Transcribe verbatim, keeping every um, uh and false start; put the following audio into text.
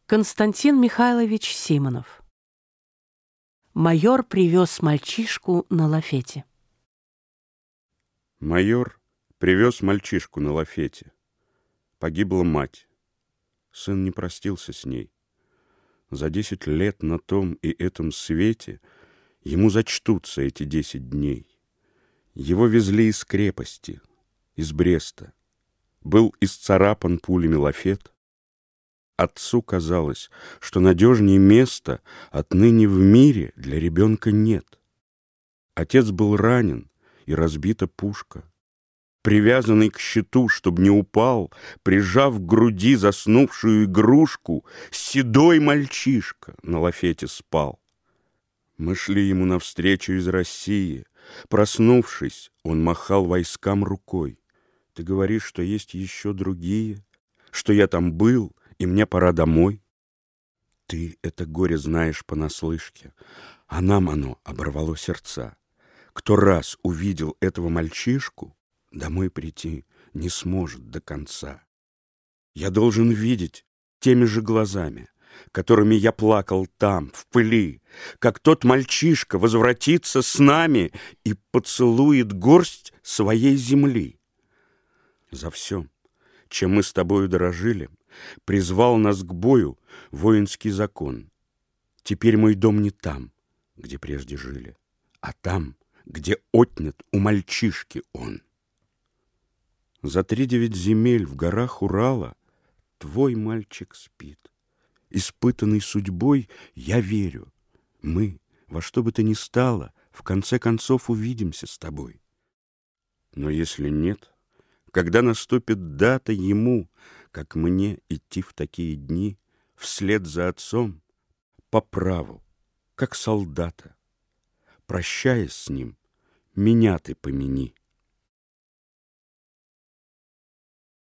Константин Михайлович Симонов. Майор привез мальчишку на лафете. Майор привез мальчишку на лафете. Погибла мать. Сын не простился с ней. За десять лет на том и этом свете ему зачтутся эти десять дней. Его везли из крепости, из Бреста. Был исцарапан пулями лафет. Отцу казалось, что надежнее места отныне в мире для ребенка нет. Отец был ранен, и разбита пушка. Привязанный к щиту, чтоб не упал, прижав к груди заснувшую игрушку, седой мальчишка на лафете спал. Мы шли ему навстречу из России. Проснувшись, он махал войскам рукой. Ты говоришь, что есть еще другие, что я там был, и мне пора домой. Ты это горе знаешь понаслышке, а нам оно оборвало сердца. Кто раз увидел этого мальчишку, домой прийти не сможет до конца. Я должен видеть теми же глазами, которыми я плакал там, в пыли, как тот мальчишка возвратится с нами и поцелует горсть своей земли. За все, чем мы с тобою дорожили, призвал нас к бою воинский закон. Теперь мой дом не там, где прежде жили, а там, где отнят у мальчишки он. За три девять земель в горах Урала твой мальчик спит. Испытанный судьбой, я верю, мы, во что бы то ни стало, в конце концов увидимся с тобой. Но если нет, когда наступит дата ему, как мне идти в такие дни, вслед за отцом, по праву, как солдата, прощаясь с ним, меня ты помяни.